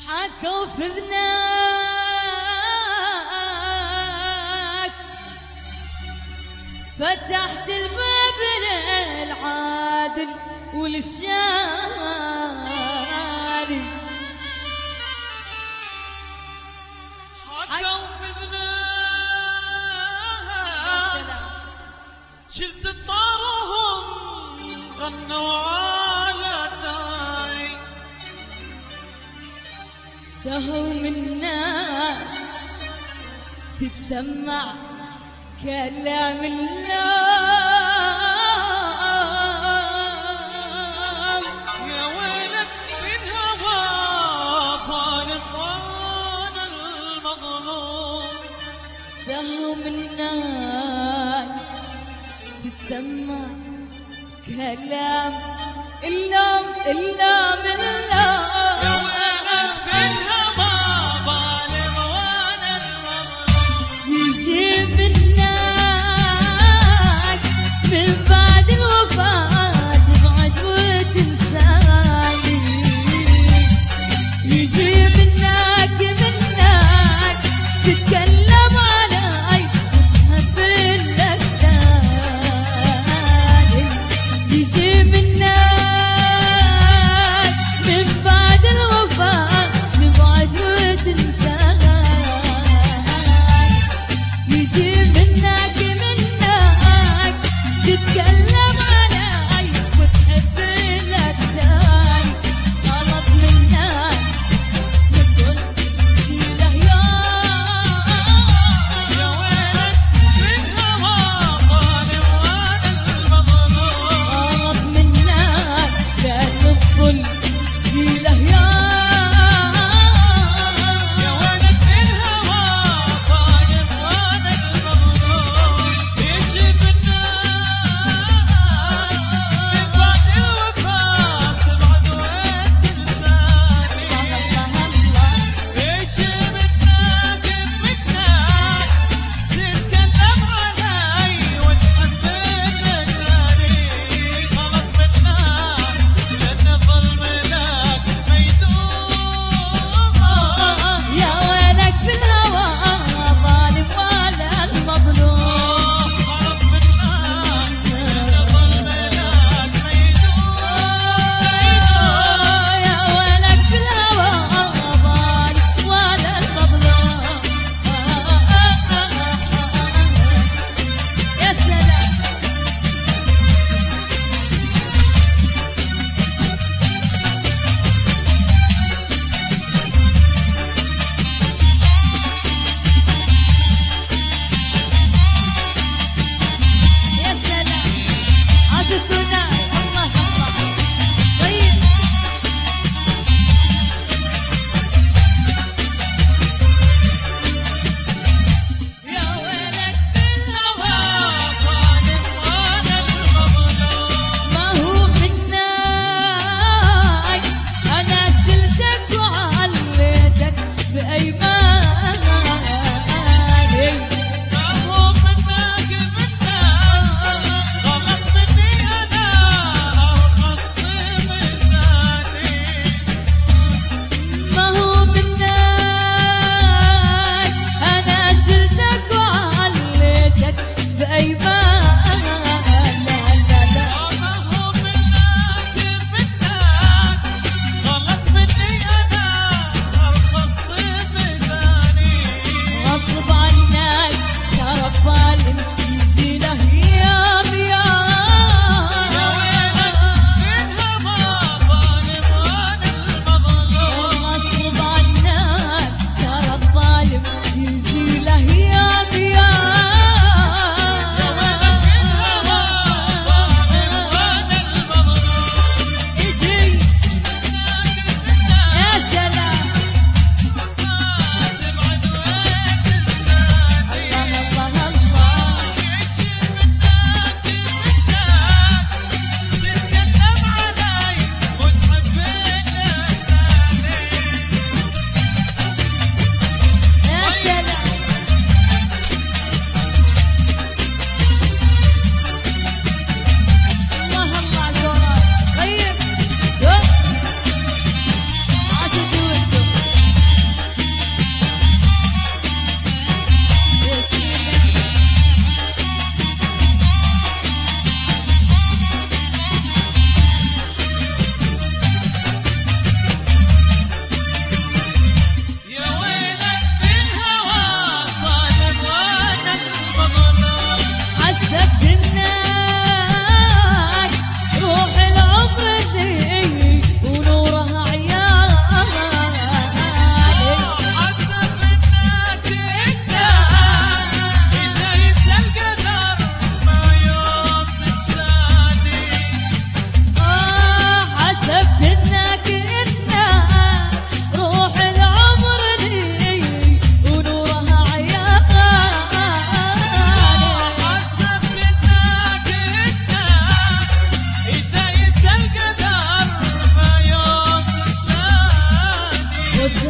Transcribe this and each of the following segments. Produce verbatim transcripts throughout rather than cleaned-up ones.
حكوا في ذناك فتحت الباب للعادل وللشاري. حكوا في ذناك شلت الطارهم غنوا على داري. سهوا منا تتسمع كلام اللام. يا ويلك من هوى ظالم وانا المظلوم. سهوا منا تتسمع كلام اللام اللام اللام. يجي منك من بعد الوفاة تبعد وتنساني. يجي منك منك تتكلم علي وتحب لك ثاني. يجي منك من بعد الوفاة تبعد وتنساني. يجي منك منك تتكلم علي وتحب لك ثاني. غلط منك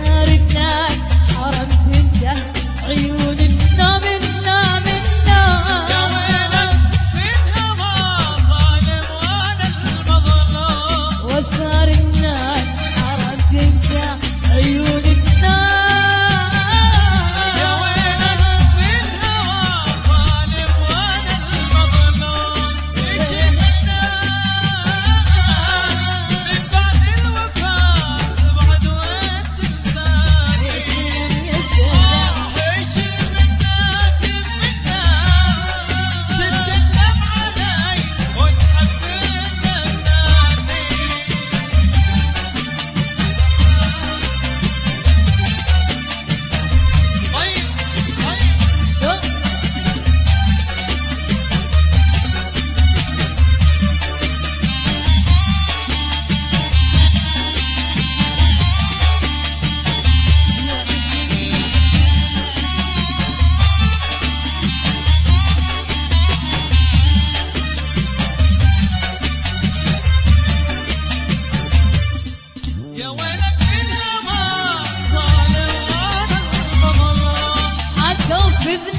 وصار الناس حرمت انت عيون النوم النوم النوم. يا ويلك في الهوى ظالم وانا المظلوم. وصار الناس حرمت انت عيون النوم. يا ويلك في الهوى ظالم وانا المظلوم. يجينا من بعد الوفاء تبعد وتنساني. يا سلام ايش منك منك تتكلم علي وتحب تغناني. طيب طيب يا ويلك في الهوى ظالم وانا المظلوم. حتوفي